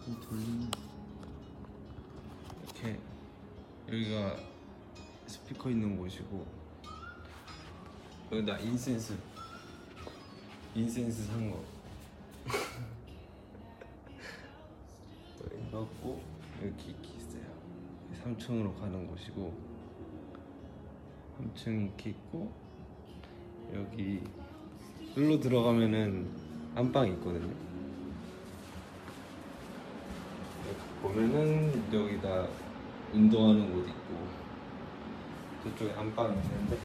돌리면 이렇게 여기가 스피커 있는 곳이고 여기다 인센스 산 거. 넣고 여기 이렇게 있어요. 3층으로 가는 곳이고 3층 이렇게 있고 여기 일로 들어가면은 안방이 있거든요. 여기 보면은 여기다 운동하는 곳 있고 저쪽에 안방이 있는데